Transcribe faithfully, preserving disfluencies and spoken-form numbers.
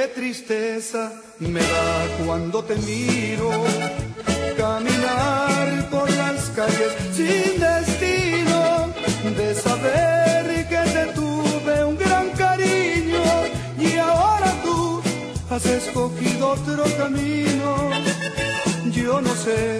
Qué tristeza me da cuando te miro caminar por las calles sin destino, de saber que te tuve un gran cariño y ahora tú has escogido otro camino. Yo no sé